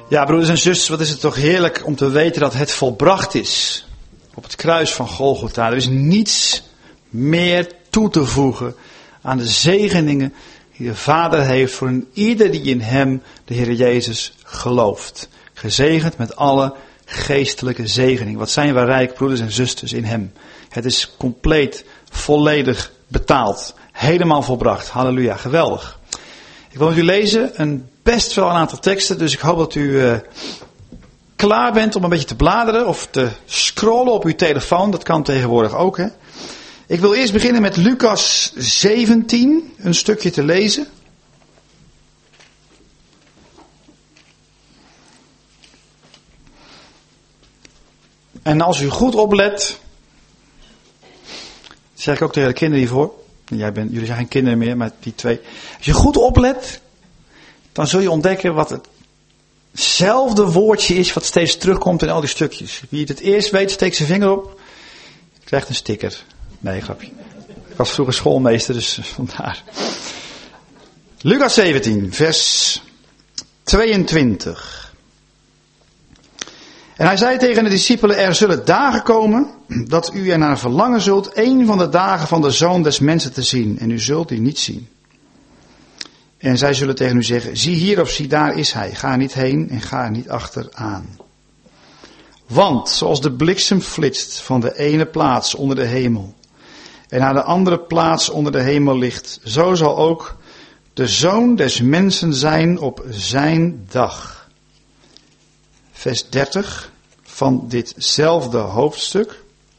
Ja, broeders en zusters, wat is het toch heerlijk om te weten dat het volbracht is. Op het kruis van Golgotha. Er is niets meer toe te voegen aan de zegeningen die de Vader heeft voor een ieder die in hem, de Heer Jezus, gelooft. Gezegend met alle geestelijke zegening. Wat zijn wij rijk, broeders en zusters, in hem. Het is compleet, volledig betaald. Helemaal volbracht. Halleluja, geweldig. Ik wil met u lezen best wel een aantal teksten, dus ik hoop dat u klaar bent om een beetje te bladeren of te scrollen op uw telefoon. Dat kan tegenwoordig ook, hè. Ik wil eerst beginnen met Lucas 17, een stukje te lezen. En als u goed oplet, zeg ik ook tegen de kinderen hiervoor. Jullie zijn geen kinderen meer, maar die twee. Als je goed oplet, dan zul je ontdekken wat hetzelfde woordje is wat steeds terugkomt in al die stukjes. Wie het eerst weet, steekt zijn vinger op, krijgt een sticker. Nee, grapje. Ik was vroeger schoolmeester, dus vandaar. Lucas 17, vers 22. En hij zei tegen de discipelen, er zullen dagen komen dat u ernaar verlangen zult een van de dagen van de Zoon des Mensen te zien. En u zult die niet zien. En zij zullen tegen u zeggen, zie hier of zie daar is hij. Ga er niet heen en ga er niet achteraan. Want zoals de bliksem flitst van de ene plaats onder de hemel en naar de andere plaats onder de hemel ligt, zo zal ook de Zoon des Mensen zijn op zijn dag. Vers 30 van ditzelfde hoofdstuk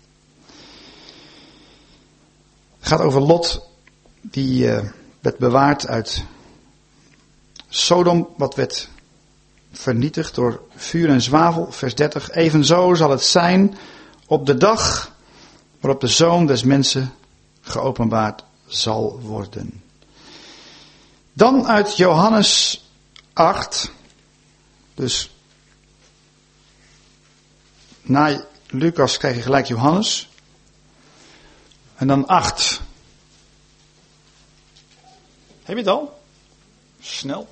gaat over Lot, die werd bewaard uit Sodom, wat werd vernietigd door vuur en zwavel. Vers 30, evenzo zal het zijn op de dag waarop de Zoon des Mensen geopenbaard zal worden. Dan uit Johannes 8, dus na Lucas krijg je gelijk Johannes. En dan 8. Heb je het al? Snel.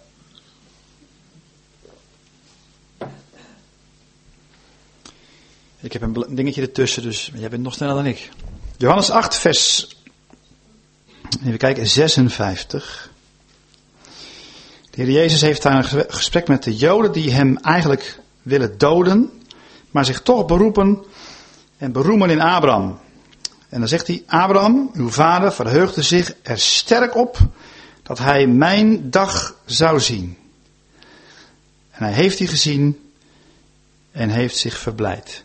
Ik heb een dingetje ertussen, dus jij bent nog sneller dan ik. Johannes 8, vers, even kijken, 56. De Heer Jezus heeft daar een gesprek met de Joden die hem eigenlijk willen doden, maar zich toch beroepen en beroemen in Abraham. En dan zegt hij, Abraham, uw vader, verheugde zich er sterk op dat hij mijn dag zou zien. En hij heeft die gezien en heeft zich verblijd.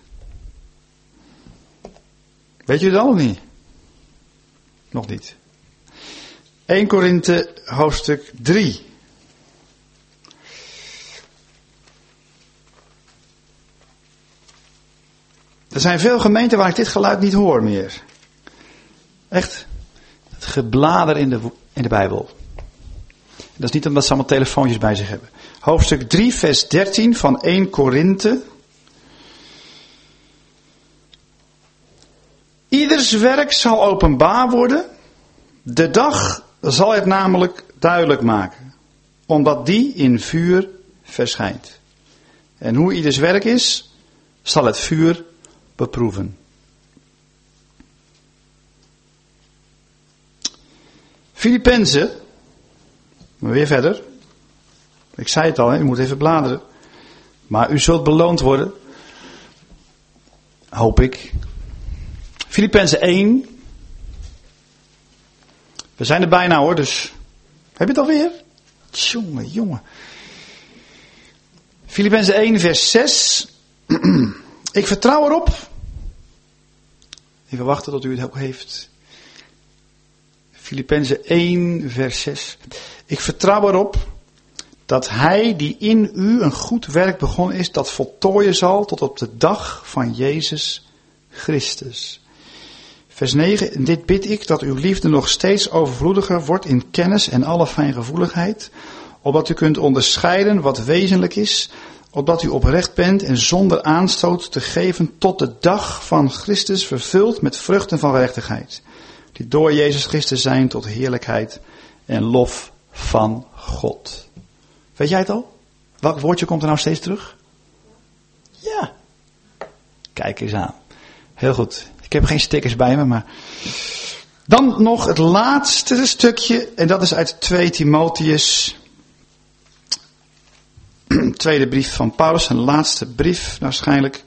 Weet jullie dat of niet? Nog niet. 1 Korinthe hoofdstuk 3. Er zijn veel gemeenten waar ik dit geluid niet hoor meer. Echt. Het geblader in de Bijbel. Dat is niet omdat ze allemaal telefoontjes bij zich hebben. Hoofdstuk 3 vers 13 van 1 Korinthe. Ieders werk zal openbaar worden. De dag zal het namelijk duidelijk maken. Omdat die in vuur verschijnt. En hoe ieders werk is, zal het vuur beproeven. Filippenzen. Maar weer verder. Ik zei het al, u moet even bladeren. Maar u zult beloond worden. Hoop ik. Filippenzen 1. We zijn er bijna hoor, dus. Heb je het alweer? Jongen. Filippenzen 1 vers 6. Ik vertrouw erop. Even wachten tot u het ook heeft. Filippenzen 1 vers 6. Ik vertrouw erop dat hij die in u een goed werk begonnen is, dat voltooien zal tot op de dag van Jezus Christus. Vers 9. Dit bid ik, dat uw liefde nog steeds overvloediger wordt in kennis en alle fijngevoeligheid, opdat u kunt onderscheiden wat wezenlijk is, opdat u oprecht bent en zonder aanstoot te geven tot de dag van Christus, vervuld met vruchten van gerechtigheid, die door Jezus Christus zijn tot heerlijkheid en lof van God. Weet jij het al? Welk woordje komt er nou steeds terug? Ja. Kijk eens aan. Heel goed. Ik heb geen stickers bij me, maar... Dan nog het laatste stukje. En dat is uit 2 Timotheus. Tweede brief van Paulus. Een laatste brief waarschijnlijk.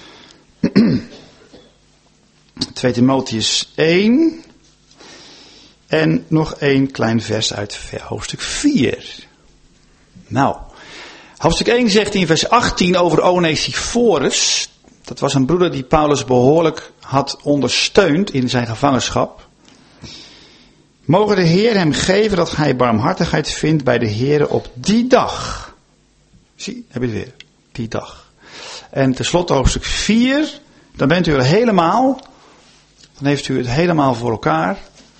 2 Timotheus 1. En nog 1 klein vers uit hoofdstuk 4. Nou, hoofdstuk 1 zegt in vers 18 over Onesiphorus. Dat was een broeder die Paulus behoorlijk had ondersteund in zijn gevangenschap. Mogen de Heer hem geven dat hij barmhartigheid vindt bij de Heer op die dag. Zie, heb je het weer. Die dag. En tenslotte hoofdstuk 4. Dan bent u er helemaal. Dan heeft u het helemaal voor elkaar.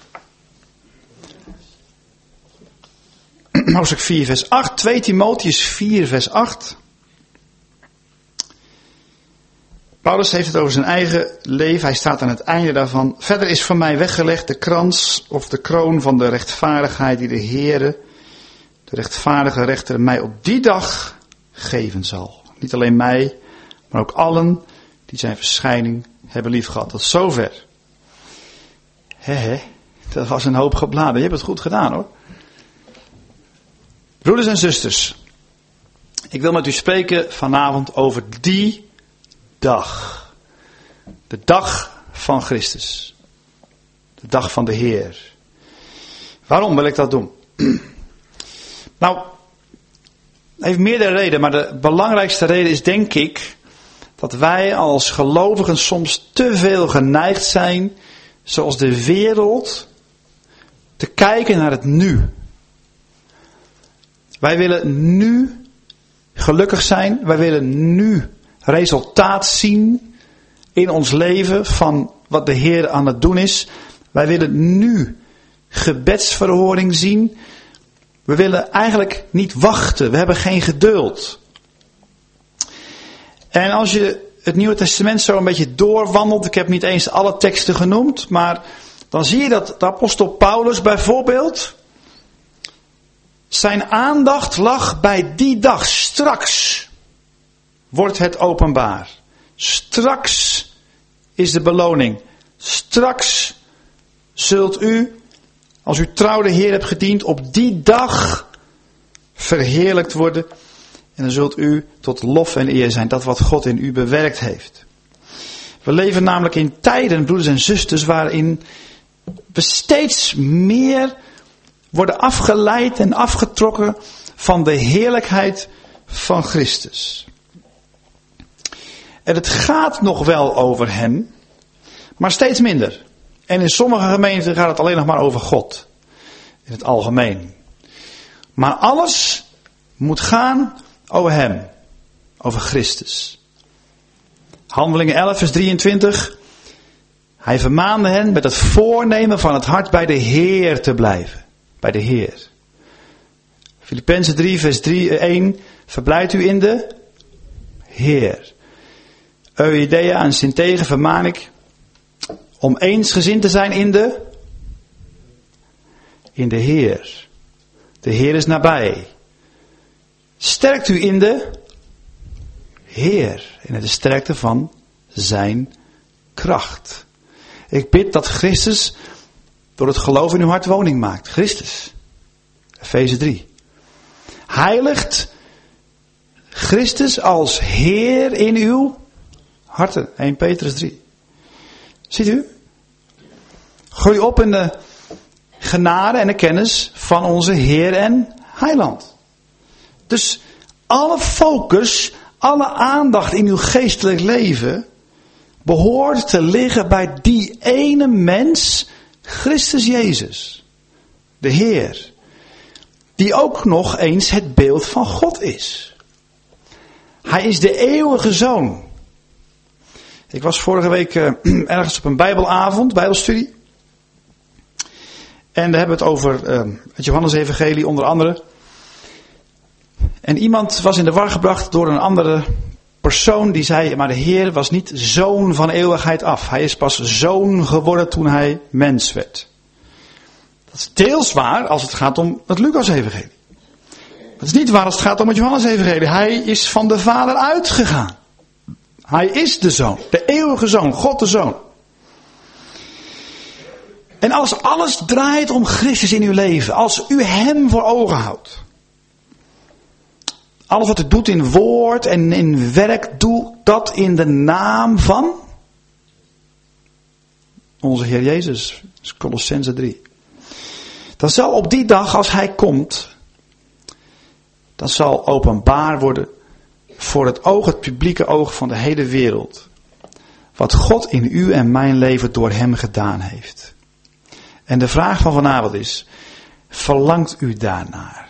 Hoofdstuk 4 vers 8. 2 Timotheus 4 vers 8. Paulus heeft het over zijn eigen leven. Hij staat aan het einde daarvan. Verder is voor mij weggelegd de krans of de kroon van de rechtvaardigheid die de Heere, de rechtvaardige rechter, mij op die dag geven zal. Niet alleen mij, maar ook allen die zijn verschijning hebben liefgehad. Tot zover. Dat was een hoop gebladen. Je hebt het goed gedaan hoor. Broeders en zusters, ik wil met u spreken vanavond over die dag. De dag van Christus. De dag van de Heer. Waarom wil ik dat doen? Nou, het heeft meerdere redenen, maar de belangrijkste reden is denk ik dat wij als gelovigen soms te veel geneigd zijn, zoals de wereld, te kijken naar het nu. Wij willen nu gelukkig zijn. Wij willen nu resultaat zien in ons leven van wat de Heer aan het doen is. Wij willen nu gebedsverhoring zien. We willen eigenlijk niet wachten. We hebben geen geduld. En als je het Nieuwe Testament zo een beetje doorwandelt. Ik heb niet eens alle teksten genoemd. Maar dan zie je dat de apostel Paulus bijvoorbeeld, zijn aandacht lag bij die dag. Straks wordt het openbaar. Straks is de beloning. Straks zult u, als u trouw de Heer hebt gediend, op die dag verheerlijkt worden. En dan zult u tot lof en eer zijn. Dat wat God in u bewerkt heeft. We leven namelijk in tijden, broeders en zusters, waarin we steeds meer worden afgeleid en afgetrokken van de heerlijkheid van Christus. En het gaat nog wel over hem, maar steeds minder. En in sommige gemeenten gaat het alleen nog maar over God. In het algemeen. Maar alles moet gaan over hem. Over Christus. Handelingen 11 vers 23. Hij vermaande hen met het voornemen van het hart bij de Heer te blijven. Bij de Heer. Filippenzen 3 vers 1. Verblijdt u in de Heer. Euidea en Syntege vermaan ik om eensgezind te zijn in de Heer. De Heer is nabij. Sterkt u in de Heer. In de sterkte van zijn kracht. Ik bid dat Christus door het geloof in uw hart woning maakt. Christus. Efeze 3. Heiligt Christus als Heer in uw harten. 1 Petrus 3. Ziet u? Groei op in de genade en de kennis van onze Heer en Heiland. Dus alle focus, alle aandacht in uw geestelijk leven behoort te liggen bij die ene mens, Christus Jezus. De Heer. Die ook nog eens het beeld van God is. Hij is de eeuwige Zoon. Ik was vorige week ergens op een Bijbelavond, Bijbelstudie. En daar hebben we het over het Johannes-evangelie onder andere. En iemand was in de war gebracht door een andere persoon die zei, maar de Heer was niet zoon van eeuwigheid af. Hij is pas zoon geworden toen hij mens werd. Dat is deels waar als het gaat om het Lucas-evangelie. Dat is niet waar als het gaat om het Johannes-evangelie. Hij is van de Vader uitgegaan. Hij is de Zoon, de eeuwige Zoon, God de Zoon. En als alles draait om Christus in uw leven, als u hem voor ogen houdt. Alles wat u doet in woord en in werk, doe dat in de naam van onze Heer Jezus. Dat is Colossense 3. Dan zal op die dag, als hij komt, dan zal openbaar worden voor het oog, het publieke oog van de hele wereld, wat God in u en mijn leven door hem gedaan heeft. En de vraag van vanavond is, verlangt u daarnaar?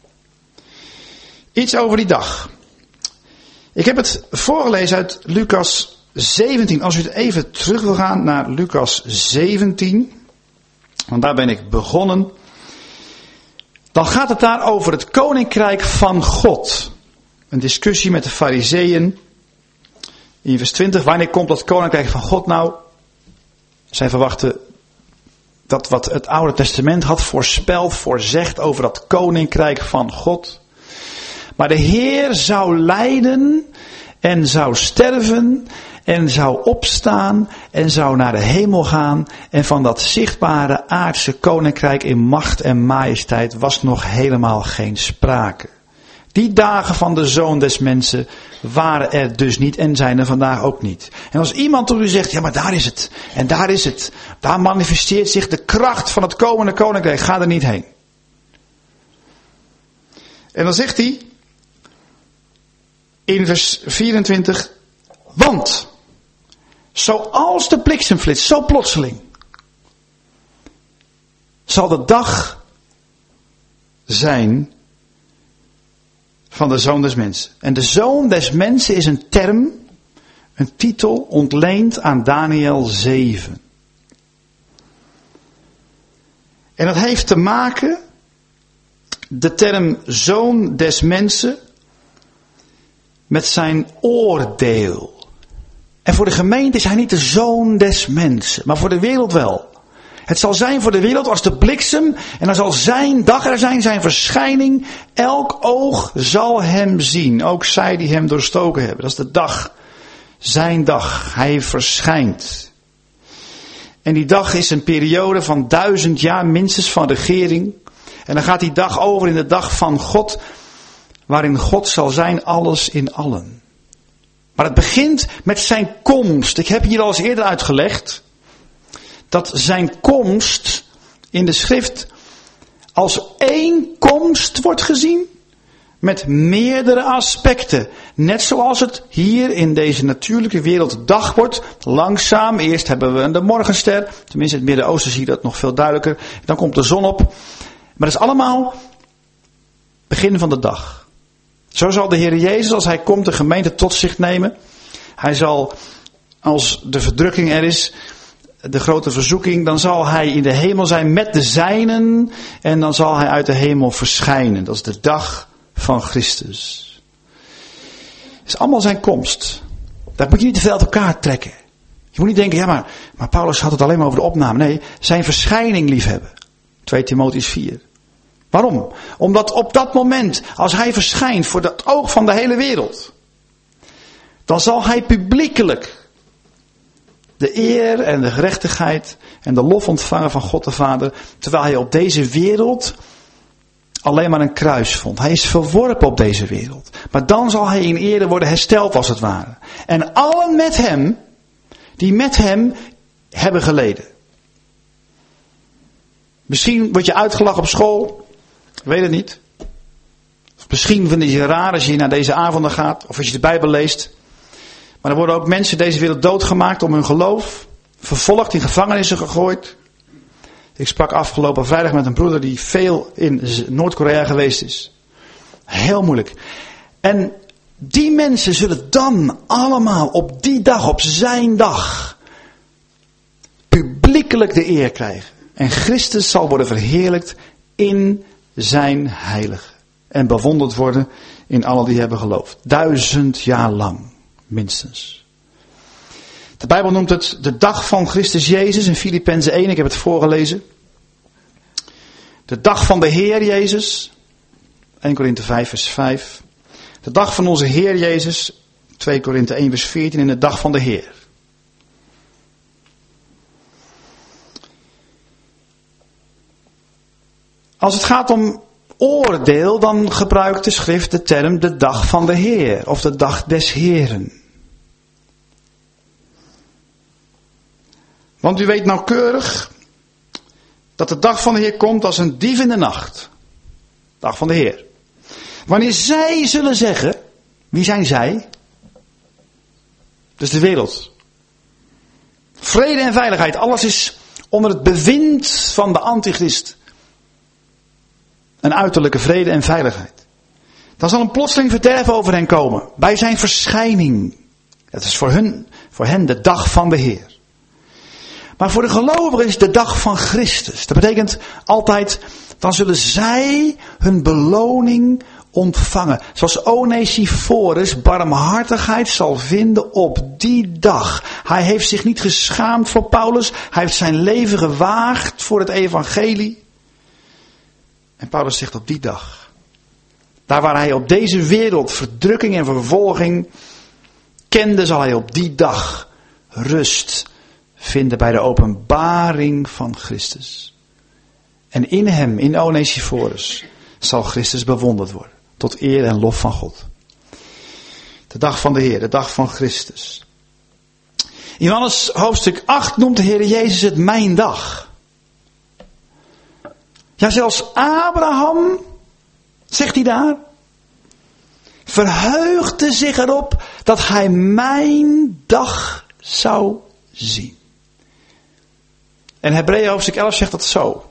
Iets over die dag. Ik heb het voorgelezen uit Lucas 17. Als u het even terug wil gaan naar Lucas 17, want daar ben ik begonnen. Dan gaat het daar over het koninkrijk van God. Een discussie met de Farizeeën. In vers 20, wanneer komt dat koninkrijk van God nou? Zij verwachten dat wat het Oude Testament had voorspeld, voorzegd over dat koninkrijk van God. Maar de Heer zou lijden en zou sterven en zou opstaan en zou naar de hemel gaan. En van dat zichtbare aardse koninkrijk in macht en majesteit was nog helemaal geen sprake. Die dagen van de Zoon des Mensen waren er dus niet en zijn er vandaag ook niet. En als iemand tot u zegt, ja maar daar is het en daar is het. Daar manifesteert zich de kracht van het komende koninkrijk. Ga er niet heen. En dan zegt hij in vers 24, want zoals de bliksemflits, zo plotseling, zal de dag zijn van de Zoon des Mensen. En de Zoon des Mensen is een term, een titel ontleend aan Daniel 7. En dat heeft te maken, de term Zoon des Mensen, met zijn oordeel. En voor de gemeente is hij niet de Zoon des Mensen, maar voor de wereld wel. Het zal zijn voor de wereld als de bliksem en dan zal zijn dag er zijn, zijn verschijning. Elk oog zal hem zien, ook zij die hem doorstoken hebben. Dat is de dag, zijn dag. Hij verschijnt. En die dag is een periode van 1000 jaar minstens van regering. En dan gaat die dag over in de dag van God, waarin God zal zijn alles in allen. Maar het begint met zijn komst. Ik heb hier al eens eerder uitgelegd dat zijn komst in de schrift als één komst wordt gezien met meerdere aspecten. Net zoals het hier in deze natuurlijke wereld dag wordt. Langzaam, eerst hebben we de morgenster. Tenminste in het Midden-Oosten zie je dat nog veel duidelijker. Dan komt de zon op. Maar dat is allemaal begin van de dag. Zo zal de Heer Jezus, als hij komt, de gemeente tot zich nemen. Hij zal, als de verdrukking er is, de grote verzoeking, dan zal hij in de hemel zijn met de zijnen. En dan zal hij uit de hemel verschijnen. Dat is de dag van Christus. Het is allemaal zijn komst. Dat moet je niet te veel uit elkaar trekken. Je moet niet denken, ja maar Paulus had het alleen maar over de opname. Nee, zijn verschijning liefhebben. 2 Timotheüs 4. Waarom? Omdat op dat moment, als hij verschijnt voor het oog van de hele wereld, dan zal hij publiekelijk de eer en de gerechtigheid en de lof ontvangen van God de Vader, terwijl hij op deze wereld alleen maar een kruis vond. Hij is verworpen op deze wereld. Maar dan zal hij in ere worden hersteld als het ware. En allen met hem, die met hem hebben geleden. Misschien word je uitgelachen op school. Ik weet het niet. Of misschien vind je het raar als je naar deze avonden gaat. Of als je de Bijbel leest. Maar er worden ook mensen deze wereld doodgemaakt om hun geloof. Vervolgd, in gevangenissen gegooid. Ik sprak afgelopen vrijdag met een broeder die veel in Noord-Korea geweest is. Heel moeilijk. En die mensen zullen dan allemaal op die dag, op zijn dag, publiekelijk de eer krijgen. En Christus zal worden verheerlijkt in zijn heilige. En bewonderd worden in allen die hebben geloofd. 1000 jaar lang, minstens. De Bijbel noemt het de dag van Christus Jezus in Filippenzen 1. Ik heb het voorgelezen. De dag van de Heer Jezus. 1 Korinthe 5 vers 5. De dag van onze Heer Jezus, 2 Korinthe 1 vers 14, en de dag van de Heer. Als het gaat om oordeel, dan gebruikt de schrift de term de dag van de Heer, of de dag des Heeren. Want u weet nauwkeurig dat de dag van de Heer komt als een dief in de nacht. Dag van de Heer. Wanneer zij zullen zeggen, wie zijn zij? Dus de wereld. Vrede en veiligheid, alles is onder het bewind van de antichrist. Een uiterlijke vrede en veiligheid. Dan zal een plotseling verderf over hen komen. Bij zijn verschijning. Het is voor hen de dag van de Heer. Maar voor de gelovigen is de dag van Christus. Dat betekent altijd, dan zullen zij hun beloning ontvangen. Zoals Onesiphorus barmhartigheid zal vinden op die dag. Hij heeft zich niet geschaamd voor Paulus. Hij heeft zijn leven gewaagd voor het evangelie. En Paulus zegt op die dag. Daar waar hij op deze wereld verdrukking en vervolging kende, zal hij op die dag rust vinden bij de openbaring van Christus. En in hem, in Onesiphorus, zal Christus bewonderd worden. Tot eer en lof van God. De dag van de Heer, de dag van Christus. In Johannes hoofdstuk 8 noemt de Heer Jezus het mijn dag. Ja, zelfs Abraham, zegt hij daar, verheugde zich erop dat hij mijn dag zou zien. En Hebreeën hoofdstuk 11 zegt dat zo.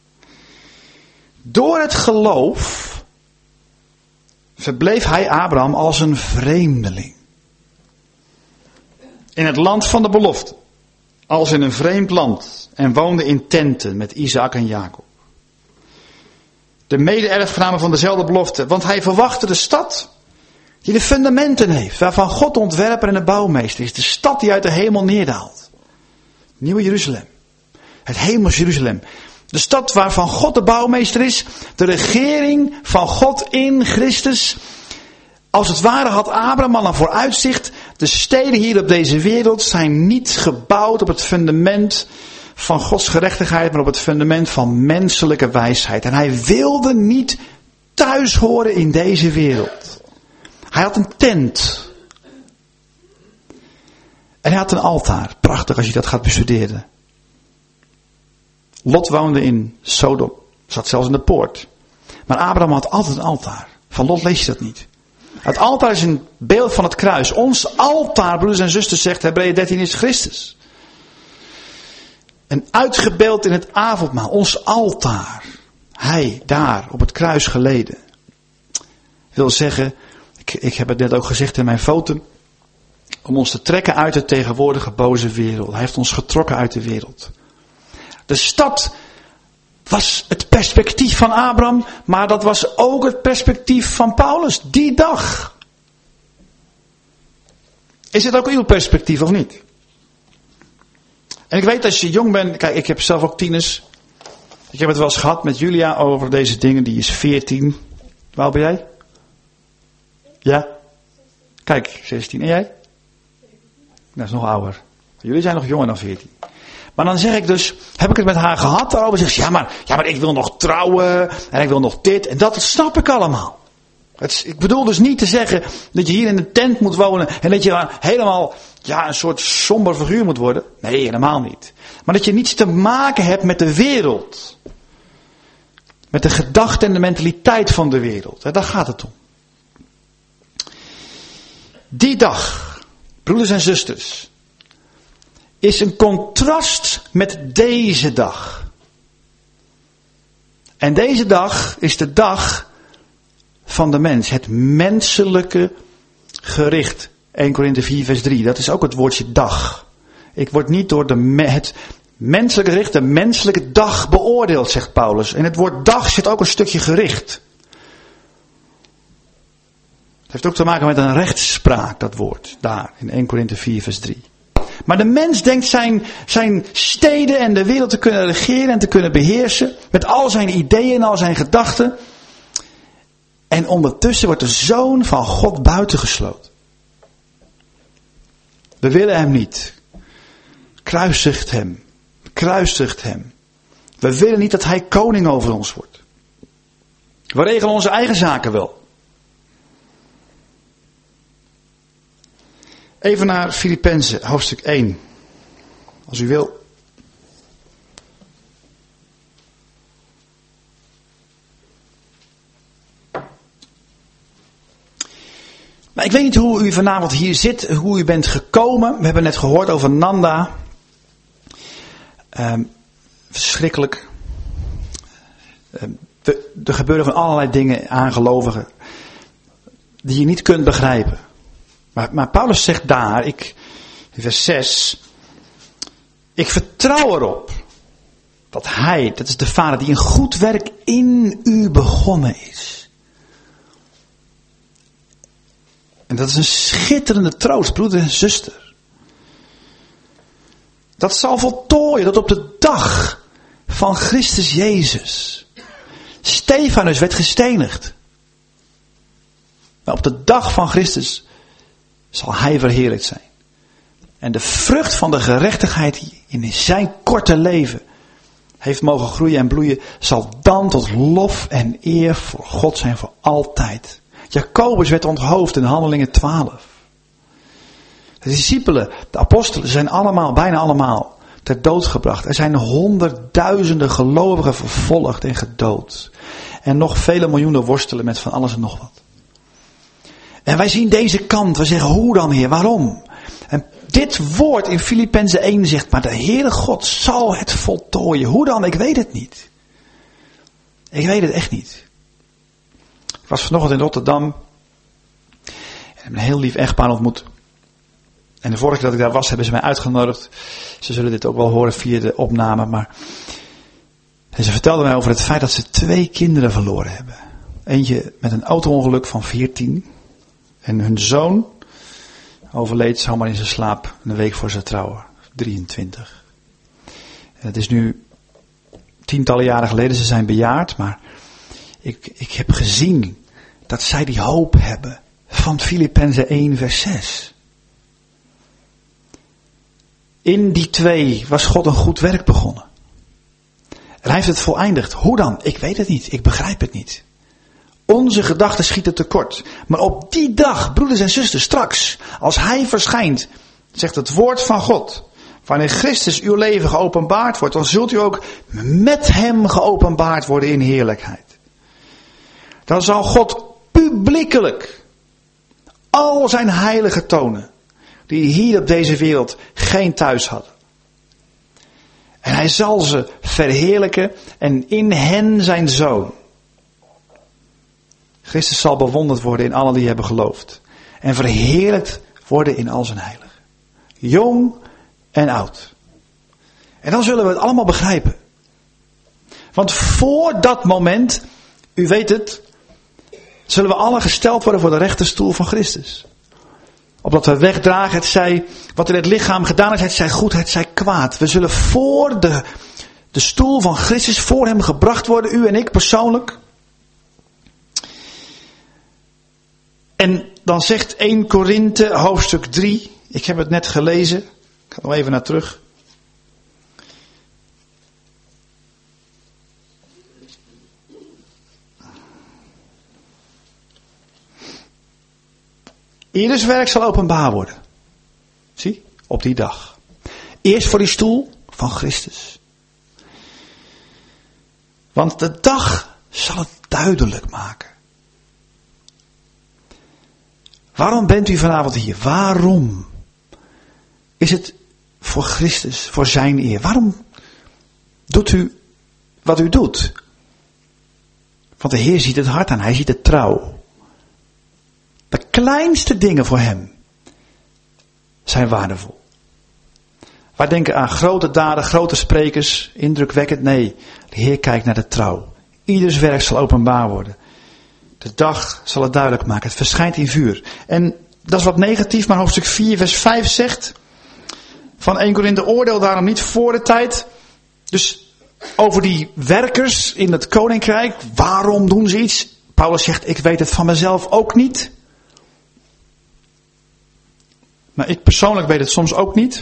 Door het geloof verbleef hij Abraham als een vreemdeling. In het land van de belofte. Als in een vreemd land. En woonde in tenten met Isaac en Jacob. De mede-erfgenamen van dezelfde belofte. Want hij verwachtte de stad die de fundamenten heeft. Waarvan God de ontwerper en de bouwmeester is. De stad die uit de hemel neerdaalt. Nieuwe Jeruzalem. Het hemels Jeruzalem. De stad waarvan God de bouwmeester is. De regering van God in Christus. Als het ware had Abraham al een vooruitzicht. De steden hier op deze wereld zijn niet gebouwd op het fundament van Gods gerechtigheid. Maar op het fundament van menselijke wijsheid. En hij wilde niet thuis horen in deze wereld. Hij had een tent. En hij had een altaar. Prachtig als je dat gaat bestuderen. Lot woonde in Sodom. Zat zelfs in de poort. Maar Abraham had altijd een altaar. Van Lot lees je dat niet. Het altaar is een beeld van het kruis. Ons altaar, broeders en zusters, zegt Hebreeën 13, is Christus. En uitgebeeld in het avondmaal. Ons altaar. Hij daar op het kruis geleden. Wil zeggen, ik heb het net ook gezegd in mijn foto. Om ons te trekken uit de tegenwoordige boze wereld. Hij heeft ons getrokken uit de wereld. De stad was het perspectief van Abraham, maar dat was ook het perspectief van Paulus, die dag. Is het ook uw perspectief of niet? En ik weet als je jong bent, kijk, ik heb zelf ook tieners. Ik heb het wel eens gehad met Julia over deze dingen, die is 14. Hoe oud ben jij? Ja? Kijk, 16. En jij? Dat is nog ouder. Jullie zijn nog jonger dan 14. Maar dan zeg ik dus, heb ik het met haar gehad daarover? Zegt ze, ja, maar ik wil nog trouwen en ik wil nog dit. En dat snap ik allemaal. Ik bedoel dus niet te zeggen dat je hier in een tent moet wonen en dat je helemaal een soort somber figuur moet worden. Nee, helemaal niet. Maar dat je niets te maken hebt met de wereld. Met de gedachte en de mentaliteit van de wereld. Daar gaat het om. Die dag, broeders en zusters, is een contrast met deze dag. En deze dag is de dag van de mens. Het menselijke gericht. 1 Korinthe 4 vers 3. Dat is ook het woordje dag. Ik word niet door het menselijke gericht, de menselijke dag beoordeeld, zegt Paulus. En het woord dag zit ook een stukje gericht. Het heeft ook te maken met een rechtspraak, dat woord. Daar, in 1 Korinthe 4 vers 3. Maar de mens denkt zijn steden en de wereld te kunnen regeren en te kunnen beheersen. Met al zijn ideeën en al zijn gedachten. En ondertussen wordt de Zoon van God buitengesloten. We willen hem niet. Kruisigt hem. Kruisigt hem. We willen niet dat hij koning over ons wordt. We regelen onze eigen zaken wel. Even naar Filippenzen, hoofdstuk 1. Als u wil. Maar ik weet niet hoe u vanavond hier zit, hoe u bent gekomen. We hebben net gehoord over Nanda. Verschrikkelijk. Er gebeuren van allerlei dingen aan gelovigen die je niet kunt begrijpen. Maar Paulus zegt daar, in vers 6, ik vertrouw erop dat hij, dat is de Vader die een goed werk in u begonnen is. En dat is een schitterende troost, broeder en zuster. Dat zal voltooien, dat op de dag van Christus Jezus. Stefanus werd gestenigd. Maar op de dag van Christus zal hij verheerlijkt zijn. En de vrucht van de gerechtigheid die in zijn korte leven heeft mogen groeien en bloeien, zal dan tot lof en eer voor God zijn voor altijd. Jacobus werd onthoofd in Handelingen 12. De discipelen, de apostelen, zijn allemaal, bijna allemaal, ter dood gebracht. Er zijn honderdduizenden gelovigen vervolgd en gedood. En nog vele miljoenen worstelen met van alles en nog wat. En wij zien deze kant, we zeggen, hoe dan, Heer, waarom? En dit woord in Filippenzen 1 zegt, maar de Heere God zal het voltooien. Hoe dan? Ik weet het niet. Ik weet het echt niet. Ik was vanochtend in Rotterdam en heb een heel lief echtpaar ontmoet. En de vorige keer dat ik daar was, hebben ze mij uitgenodigd. Ze zullen dit ook wel horen via de opname. En ze vertelden mij over het feit dat ze 2 kinderen verloren hebben. Eentje met een auto-ongeluk van 14. En hun zoon overleed zomaar in zijn slaap een week voor zijn trouwen. 23. En het is nu tientallen jaren geleden, ze zijn bejaard. Maar ik heb gezien dat zij die hoop hebben van Filippenzen 1 vers 6. In die 2 was God een goed werk begonnen. En hij heeft het voleindigd. Hoe dan? Ik weet het niet. Ik begrijp het niet. Onze gedachten schieten tekort. Maar op die dag, broeders en zusters, straks, als hij verschijnt, zegt het woord van God, wanneer Christus uw leven geopenbaard wordt, dan zult u ook met hem geopenbaard worden in heerlijkheid. Dan zal God publiekelijk al zijn heiligen tonen, die hier op deze wereld geen thuis hadden. En hij zal ze verheerlijken en in hen zijn zoon. Christus zal bewonderd worden in allen die hebben geloofd. En verheerlijkt worden in al zijn heiligen. Jong en oud. En dan zullen we het allemaal begrijpen. Want voor dat moment, u weet het, zullen we allen gesteld worden voor de rechterstoel van Christus. Opdat we wegdragen, het zij wat in het lichaam gedaan is, het zij goed, het zij kwaad. We zullen voor de stoel van Christus, voor hem gebracht worden, u en ik persoonlijk. En dan zegt 1 Korinthe hoofdstuk 3, ik heb het net gelezen, ik ga nog even naar terug. Ieders werk zal openbaar worden. Zie, op die dag. Eerst voor die stoel van Christus. Want de dag zal het duidelijk maken. Waarom bent u vanavond hier? Waarom is het voor Christus, voor zijn eer? Waarom doet u wat u doet? Want de Heer ziet het hart aan, hij ziet het trouw. De kleinste dingen voor hem zijn waardevol. Wij denken aan grote daden, grote sprekers, indrukwekkend. Nee, de Heer kijkt naar de trouw. Ieders werk zal openbaar worden. De dag zal het duidelijk maken. Het verschijnt in vuur. En dat is wat negatief, maar hoofdstuk 4 vers 5 zegt van 1 Korinthe, oordeel daarom niet voor de tijd. Dus over die werkers in het koninkrijk, waarom doen ze iets? Paulus zegt, ik weet het van mezelf ook niet. Maar ik persoonlijk weet het soms ook niet.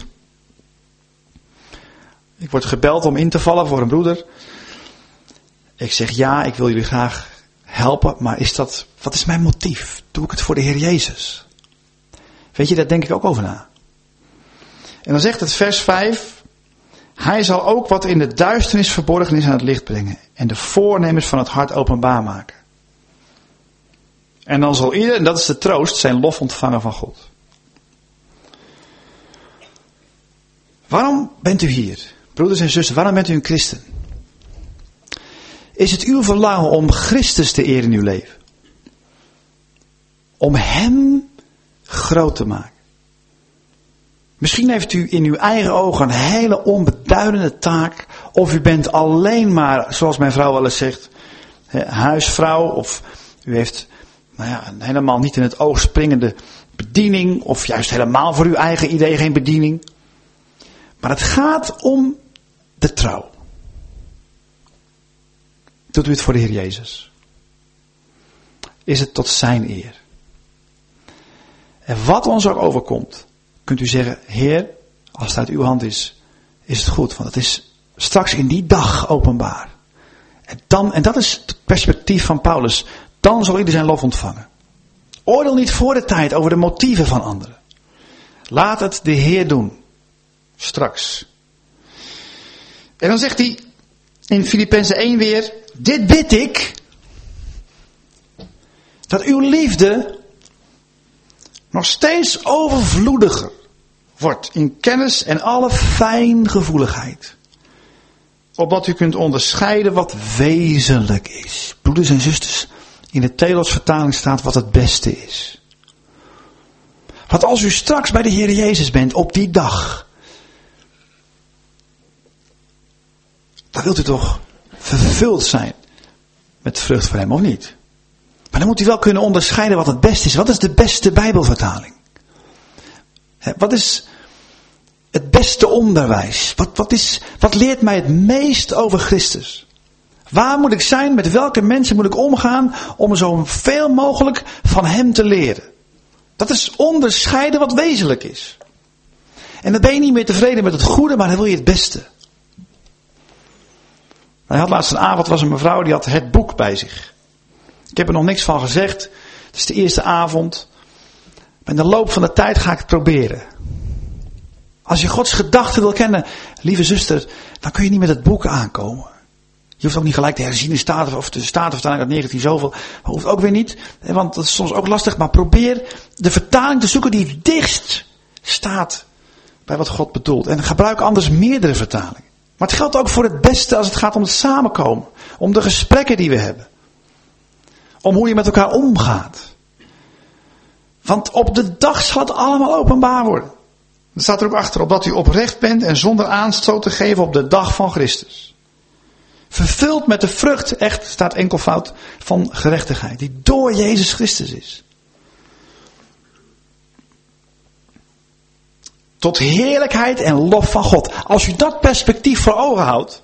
Ik word gebeld om in te vallen voor een broeder. Ik zeg ja, ik wil jullie graag helpen, maar wat is mijn motief? Doe ik het voor de Heer Jezus? Weet je, daar denk ik ook over na. En dan zegt het vers 5, hij zal ook wat in de duisternis verborgen is aan het licht brengen en de voornemens van het hart openbaar maken. En dan zal ieder, en dat is de troost, zijn lof ontvangen van God. Waarom bent u hier? Broeders en zusters, waarom bent u een christen? Is het uw verlangen om Christus te eren in uw leven? Om Hem groot te maken? Misschien heeft u in uw eigen ogen een hele onbeduidende taak. Of u bent alleen maar, zoals mijn vrouw wel eens zegt, huisvrouw. Of u heeft een helemaal niet in het oog springende bediening. Of juist helemaal voor uw eigen idee geen bediening. Maar het gaat om de trouw. Doet u het voor de Heer Jezus? Is het tot zijn eer? En wat ons ook overkomt, kunt u zeggen, Heer, als het uit uw hand is het goed. Want het is straks in die dag openbaar. En dat is het perspectief van Paulus. Dan zal ieder zijn lof ontvangen. Oordeel niet voor de tijd over de motieven van anderen. Laat het de Heer doen. Straks. En dan zegt hij in Filippenzen 1 weer, dit bid ik, dat uw liefde nog steeds overvloediger wordt in kennis en alle fijngevoeligheid. Opdat u kunt onderscheiden wat wezenlijk is. Broeders en zusters, in de Telos vertaling staat wat het beste is. Want als u straks bij de Heer Jezus bent op die dag, dan wilt u toch vervuld zijn met vrucht van Hem, of niet? Maar dan moet u wel kunnen onderscheiden wat het beste is. Wat is de beste Bijbelvertaling? Wat is het beste onderwijs? Wat leert mij het meest over Christus? Waar moet ik zijn? Met welke mensen moet ik omgaan om zo veel mogelijk van Hem te leren? Dat is onderscheiden wat wezenlijk is. En dan ben je niet meer tevreden met het goede, maar dan wil je het beste. Hij had laatst een avond, was een mevrouw die had het boek bij zich. Ik heb er nog niks van gezegd. Het is de eerste avond. Maar in de loop van de tijd ga ik het proberen. Als je Gods gedachten wil kennen, lieve zuster, dan kun je niet met het boek aankomen. Je hoeft ook niet gelijk de herziene staten of de statenvertaling uit 19 zoveel. Dat hoeft ook weer niet, want dat is soms ook lastig. Maar probeer de vertaling te zoeken die het dichtst staat bij wat God bedoelt. En gebruik anders meerdere vertalingen. Maar het geldt ook voor het beste als het gaat om het samenkomen. Om de gesprekken die we hebben. Om hoe je met elkaar omgaat. Want op de dag zal het allemaal openbaar worden. Er staat er ook achter, opdat u oprecht bent en zonder aanstoot te geven op de dag van Christus. Vervuld met de vrucht, echt staat enkelvoud, van gerechtigheid. Die door Jezus Christus is. Tot heerlijkheid en lof van God. Als u dat perspectief voor ogen houdt.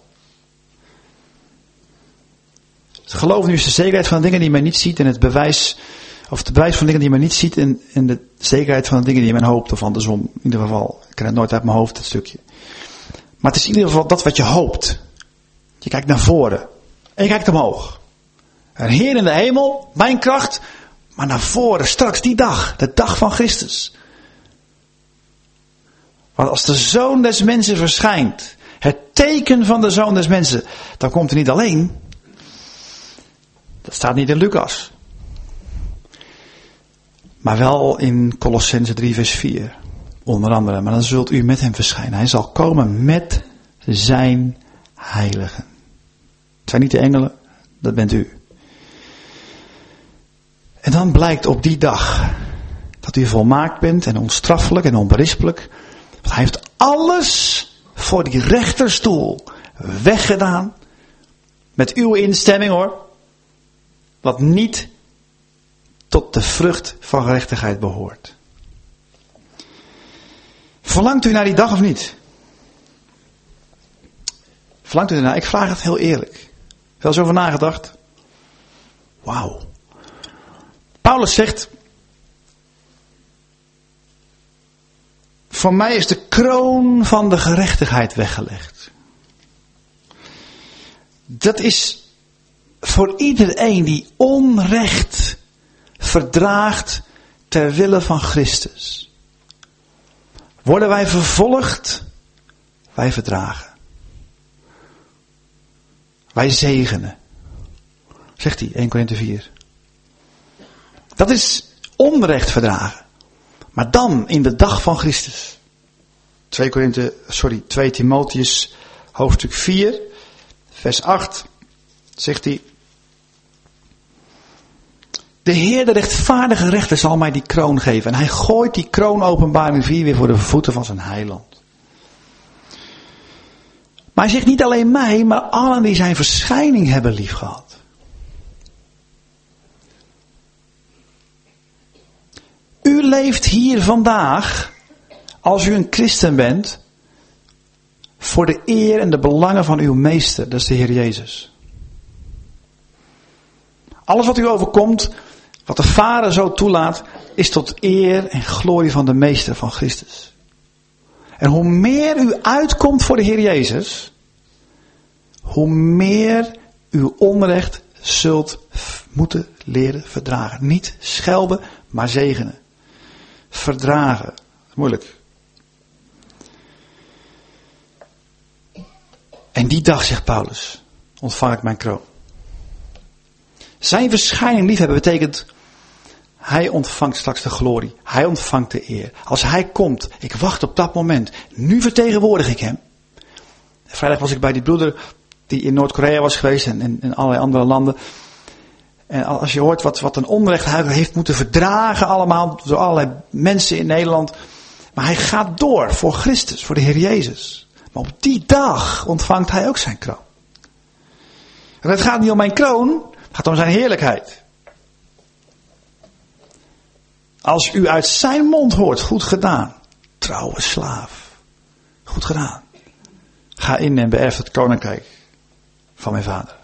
Het geloof nu is de zekerheid van de dingen die men niet ziet. En het bewijs, of het bewijs van dingen die men niet ziet. En de zekerheid van de dingen die men hoopt. Of andersom. In ieder geval. Ik ken het nooit uit mijn hoofd, het stukje. Maar het is in ieder geval dat wat je hoopt. Je kijkt naar voren. En je kijkt omhoog. Een Heer in de hemel. Mijn kracht. Maar naar voren. Straks die dag. De dag van Christus. Want als de Zoon des Mensen verschijnt, het teken van de Zoon des Mensen, dan komt hij niet alleen. Dat staat niet in Lucas. Maar wel in Colossenzen 3 vers 4. Onder andere. Maar dan zult u met hem verschijnen. Hij zal komen met zijn heiligen. Het zijn niet de engelen, dat bent u. En dan blijkt op die dag dat u volmaakt bent en onstraffelijk en onberispelijk. Want hij heeft alles voor die rechterstoel weggedaan. Met uw instemming hoor. Wat niet tot de vrucht van gerechtigheid behoort. Verlangt u naar die dag of niet? Verlangt u ernaar? Ik vraag het heel eerlijk. Wel eens over nagedacht? Wauw. Paulus zegt, voor mij is de kroon van de gerechtigheid weggelegd. Dat is voor iedereen die onrecht verdraagt ter wille van Christus. Worden wij vervolgd? Wij verdragen. Wij zegenen. Zegt hij, 1 Korinthe 4. Dat is onrecht verdragen. Maar dan in de dag van Christus. 2 Timotheus hoofdstuk 4 vers 8 zegt hij. De Heer, de rechtvaardige rechter, zal mij die kroon geven. En hij gooit die kroon, Openbaring 4, weer voor de voeten van zijn heiland. Maar hij zegt niet alleen mij, maar allen die zijn verschijning hebben liefgehad. U leeft hier vandaag, als u een christen bent, voor de eer en de belangen van uw meester, dat is de Heer Jezus. Alles wat u overkomt, wat de Vader zo toelaat, is tot eer en glorie van de meester, van Christus. En hoe meer u uitkomt voor de Heer Jezus, hoe meer uw onrecht zult moeten leren verdragen. Niet schelden, maar zegenen. Verdragen. Moeilijk. En die dag, zegt Paulus, ontvang ik mijn kroon. Zijn verschijning liefhebben betekent, hij ontvangt straks de glorie. Hij ontvangt de eer. Als hij komt, ik wacht op dat moment. Nu vertegenwoordig ik hem. Vrijdag was ik bij die broeder die in Noord-Korea was geweest en in allerlei andere landen. En als je hoort wat een onrecht hij heeft moeten verdragen allemaal door allerlei mensen in Nederland. Maar hij gaat door voor Christus, voor de Heer Jezus. Maar op die dag ontvangt hij ook zijn kroon. En het gaat niet om mijn kroon, het gaat om zijn heerlijkheid. Als u uit zijn mond hoort, goed gedaan, trouwe slaaf, goed gedaan. Ga in en beërf het koninkrijk van mijn vader.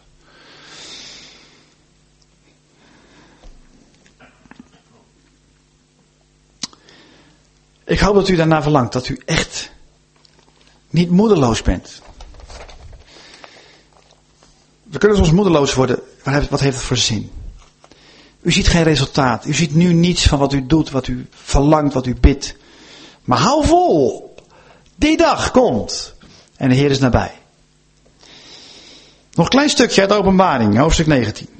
Ik hoop dat u daarna verlangt, dat u echt niet moedeloos bent. We kunnen soms moedeloos worden. Wat heeft het voor zin? U ziet geen resultaat. U ziet nu niets van wat u doet, wat u verlangt, wat u bidt. Maar hou vol. Die dag komt. En de Heer is nabij. Nog een klein stukje uit de Openbaring, hoofdstuk 19.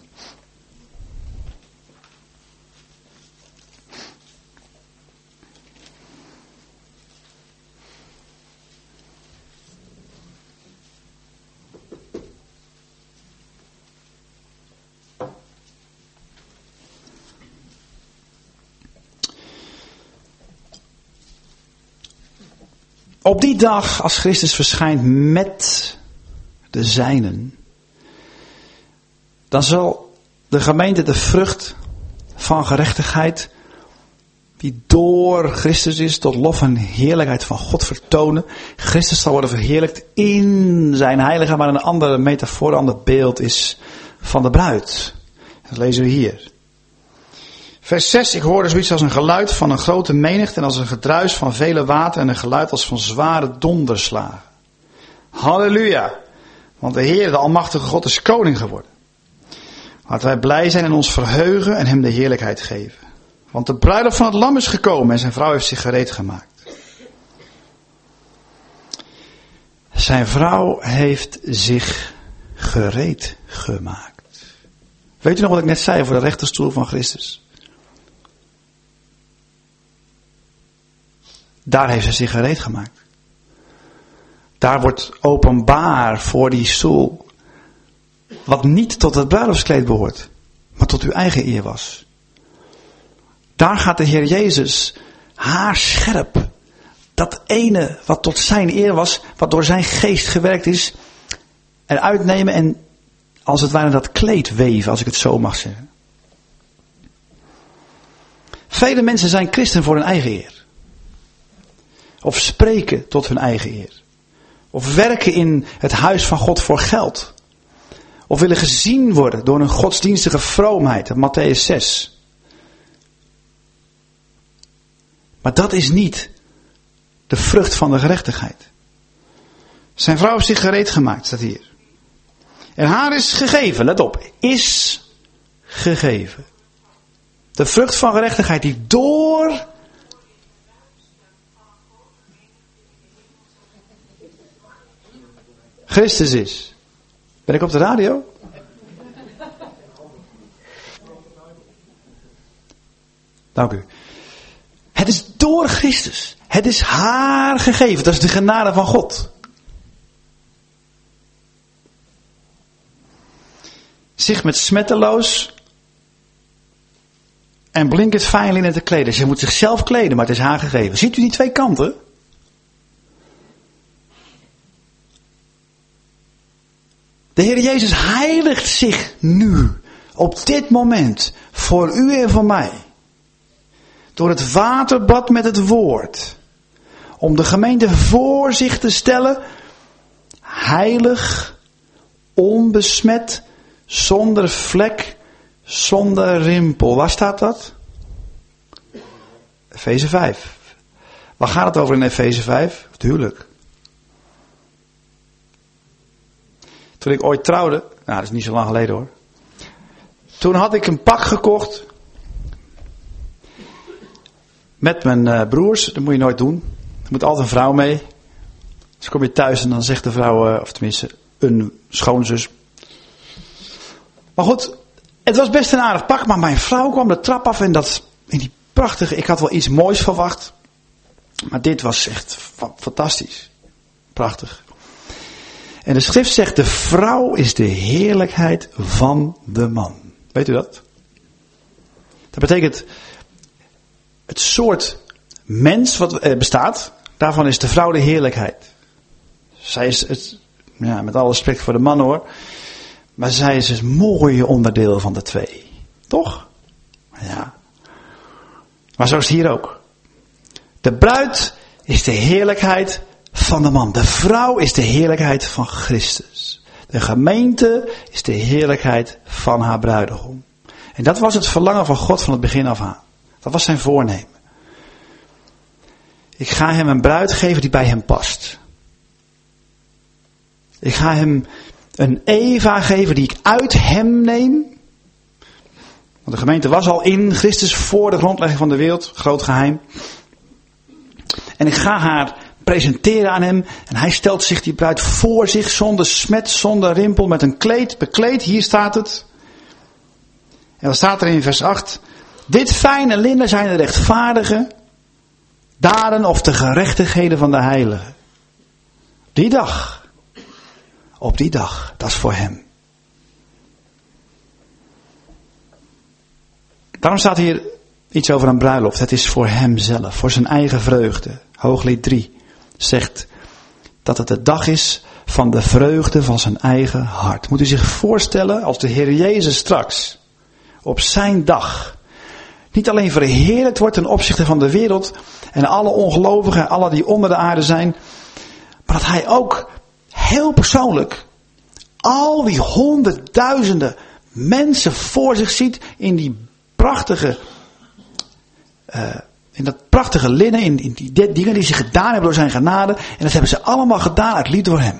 Op die dag, als Christus verschijnt met de zijnen, dan zal de gemeente de vrucht van gerechtigheid, die door Christus is, tot lof en heerlijkheid van God vertonen. Christus zal worden verheerlijkt in zijn heilige, maar een andere metafoor, een ander beeld is van de bruid. Dat lezen we hier. Vers 6, ik hoorde zoiets als een geluid van een grote menigte en als een gedruis van vele wateren en een geluid als van zware donderslagen. Halleluja, want de Heer, de Almachtige God, is koning geworden. Laten wij blij zijn en ons verheugen en hem de heerlijkheid geven. Want de bruiloft van het lam is gekomen en zijn vrouw heeft zich gereed gemaakt. Zijn vrouw heeft zich gereed gemaakt. Weet u nog wat ik net zei voor de rechterstoel van Christus? Daar heeft zij zich gereed gemaakt. Daar wordt openbaar voor die stoel wat niet tot het bruiloftskleed behoort, maar tot uw eigen eer was. Daar gaat de Heer Jezus haarscherp dat ene wat tot zijn eer was, wat door zijn geest gewerkt is, eruit nemen en als het ware dat kleed weven, als ik het zo mag zeggen. Vele mensen zijn christen voor hun eigen eer. Of spreken tot hun eigen eer. Of werken in het huis van God voor geld. Of willen gezien worden door een godsdienstige vroomheid. Mattheüs 6. Maar dat is niet de vrucht van de gerechtigheid. Zijn vrouw heeft zich gereed gemaakt, staat hier. En haar is gegeven, let op, is gegeven. De vrucht van gerechtigheid die door Christus is. Ben ik op de radio? Dank u. Het is door Christus. Het is haar gegeven. Dat is de genade van God. Zich met smetteloos en blinkend fijn linnen te kleden. Ze moet zichzelf kleden, maar het is haar gegeven. Ziet u die twee kanten? De Heer Jezus heiligt zich nu, op dit moment, voor u en voor mij. Door het waterbad met het woord. Om de gemeente voor zich te stellen. Heilig, onbesmet, zonder vlek, zonder rimpel. Waar staat dat? Efeze 5. Waar gaat het over in Efeze 5? Het huwelijk. Toen ik ooit trouwde, nou dat is niet zo lang geleden hoor. Toen had ik een pak gekocht. Met mijn broers, dat moet je nooit doen. Er moet altijd een vrouw mee. Dus kom je thuis en dan zegt de vrouw, of tenminste een schoonzus. Maar goed, het was best een aardig pak. Maar mijn vrouw kwam de trap af en dat in die prachtige, ik had wel iets moois verwacht. Maar dit was echt fantastisch. Prachtig. En de schrift zegt, de vrouw is de heerlijkheid van de man. Weet u dat? Dat betekent, het soort mens wat bestaat, daarvan is de vrouw de heerlijkheid. Zij is het, ja, met alle respect voor de man hoor, maar zij is het mooie onderdeel van de twee. Toch? Ja. Maar zo is het hier ook. De bruid is de heerlijkheid van de man. De vrouw is de heerlijkheid van Christus. De gemeente is de heerlijkheid van haar bruidegom. En dat was het verlangen van God van het begin af aan. Dat was zijn voornemen. Ik ga hem een bruid geven die bij hem past. Ik ga hem een Eva geven die ik uit hem neem. Want de gemeente was al in Christus voor de grondlegging van de wereld. Groot geheim. En ik ga haar presenteren aan hem. En hij stelt zich die bruid voor zich zonder smet, zonder rimpel, met een kleed bekleed. Hier staat het. En dan staat er in vers 8. Dit fijne linnen zijn de rechtvaardige daden of de gerechtigheden van de heiligen. Die dag. Op die dag. Dat is voor hem. Daarom staat hier iets over een bruiloft. Het is voor hem zelf. Voor zijn eigen vreugde. Hooglied 3 zegt dat het de dag is van de vreugde van zijn eigen hart. Moet u zich voorstellen als de Heer Jezus straks op zijn dag niet alleen verheerlijkt wordt ten opzichte van de wereld en alle ongelovigen en alle die onder de aarde zijn, maar dat hij ook heel persoonlijk al die honderdduizenden mensen voor zich ziet in die prachtige in dat prachtige linnen, in die dingen die ze gedaan hebben door zijn genade. En dat hebben ze allemaal gedaan uit liefde voor hem.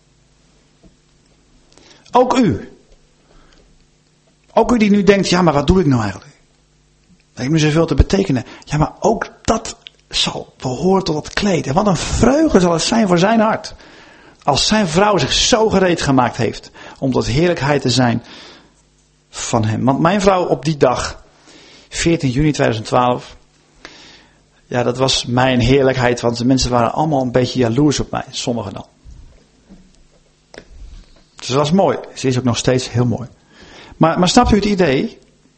Ook u. Ook u die nu denkt, ja maar wat doe ik nou eigenlijk? Dat heeft nu zoveel te betekenen. Ja maar ook dat zal behoren tot het kleed. En wat een vreugde zal het zijn voor zijn hart. Als zijn vrouw zich zo gereed gemaakt heeft om tot heerlijkheid te zijn van hem. Want mijn vrouw op die dag, 14 juni 2012... ja, dat was mij een heerlijkheid, want de mensen waren allemaal een beetje jaloers op mij. Sommigen dan. Dus dat was mooi. Ze is ook nog steeds heel mooi. Maar snapt u het idee?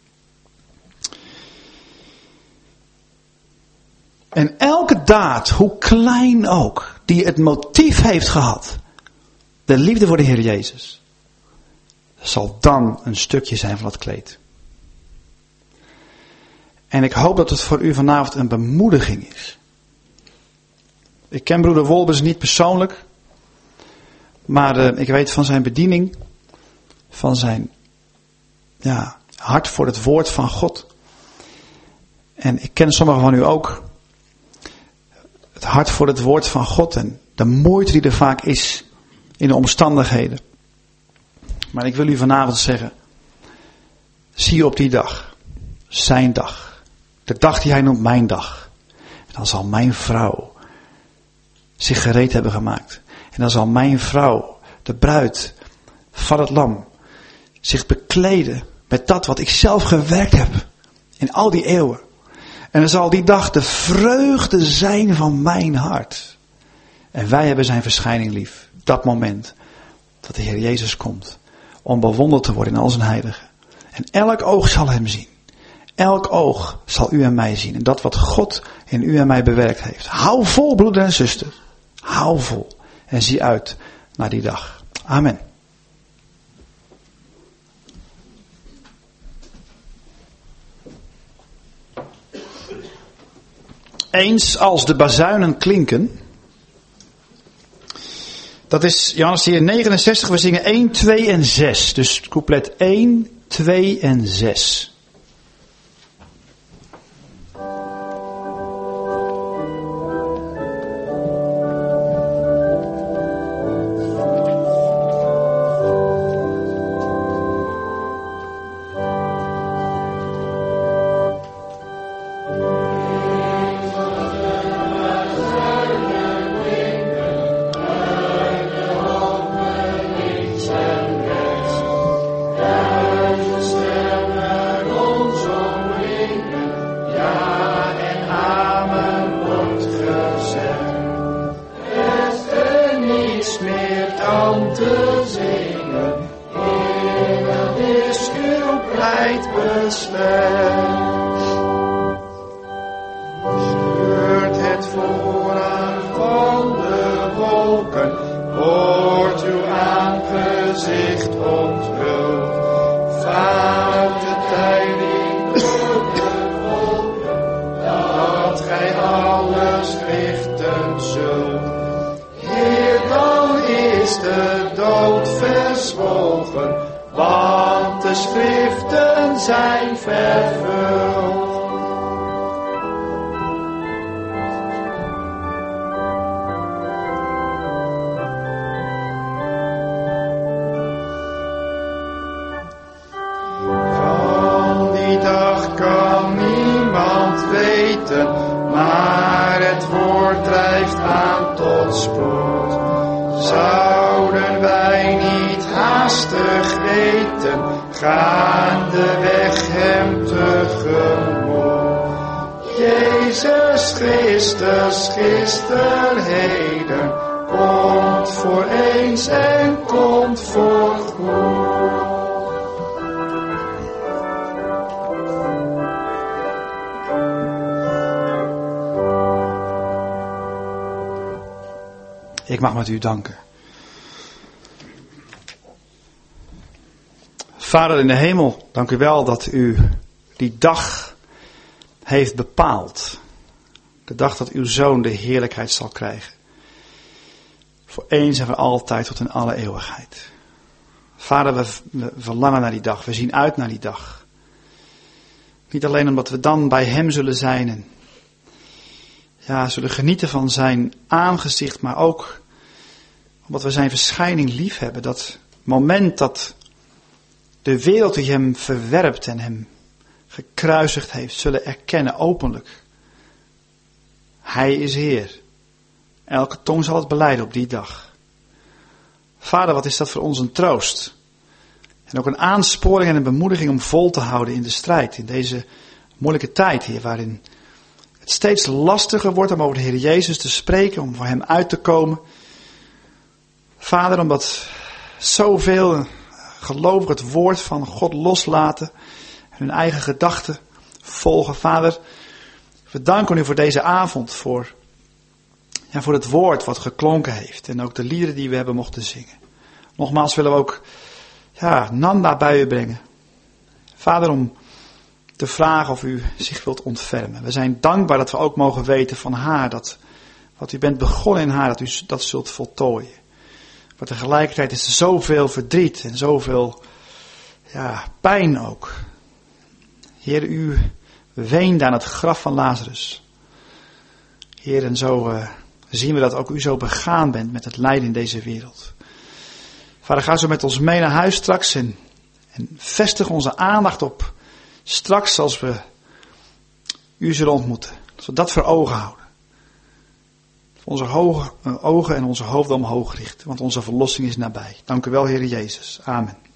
En elke daad, hoe klein ook, die het motief heeft gehad, de liefde voor de Heer Jezus, zal dan een stukje zijn van het kleed. En ik hoop dat het voor u vanavond een bemoediging is. Ik ken broeder Wolbers niet persoonlijk. Maar ik weet van zijn bediening. Van zijn hart voor het woord van God. En ik ken sommigen van u ook. Het hart voor het woord van God en de moeite die er vaak is in de omstandigheden. Maar ik wil u vanavond zeggen, zie op die dag, zijn dag, de dag die hij noemt mijn dag. En dan zal mijn vrouw zich gereed hebben gemaakt. En dan zal mijn vrouw, de bruid van het lam, zich bekleden met dat wat ik zelf gewerkt heb in al die eeuwen. En dan zal die dag de vreugde zijn van mijn hart. En wij hebben zijn verschijning lief. Dat moment dat de Heer Jezus komt. Om bewonderd te worden in al zijn heiligen. En elk oog zal hem zien. Elk oog zal u en mij zien. En dat wat God in u en mij bewerkt heeft. Hou vol, broeder en zuster. Hou vol. En zie uit naar die dag. Amen. Eens als de bazuinen klinken. Dat is Johannes 69, we zingen 1, 2 en 6. Dus couplet 1, 2 en 6. Ik mag met u danken. Vader in de hemel, dank u wel dat u die dag heeft bepaald. De dag dat uw zoon de heerlijkheid zal krijgen. Voor eens en voor altijd tot in alle eeuwigheid. Vader, we verlangen naar die dag. We zien uit naar die dag. Niet alleen omdat we dan bij hem zullen zijn en zullen genieten van zijn aangezicht, maar ook omdat we zijn verschijning lief hebben. Dat moment dat de wereld die hem verwerpt en hem gekruisigd heeft, zullen erkennen openlijk. Hij is Heer. Elke tong zal het belijden op die dag. Vader, wat is dat voor ons een troost. En ook een aansporing en een bemoediging om vol te houden in de strijd. In deze moeilijke tijd, Heer, waarin het steeds lastiger wordt om over de Heer Jezus te spreken, om voor hem uit te komen. Vader, omdat zoveel gelovigen het woord van God loslaten en hun eigen gedachten volgen. Vader, we danken u voor deze avond, voor het woord wat geklonken heeft en ook de liederen die we hebben mochten zingen. Nogmaals willen we ook Nanda bij u brengen. Vader, om te vragen of u zich wilt ontfermen. We zijn dankbaar dat we ook mogen weten van haar, dat wat u bent begonnen in haar, dat u dat zult voltooien. Maar tegelijkertijd is er zoveel verdriet en zoveel pijn ook. Heer, u weende aan het graf van Lazarus. Heer, en zo zien we dat ook u zo begaan bent met het lijden in deze wereld. Vader, ga zo met ons mee naar huis straks en vestig onze aandacht op straks als we u zullen ontmoeten. Dat we dat voor ogen houden. Onze ogen en onze hoofden omhoog richten, want onze verlossing is nabij. Dank u wel, Heer Jezus. Amen.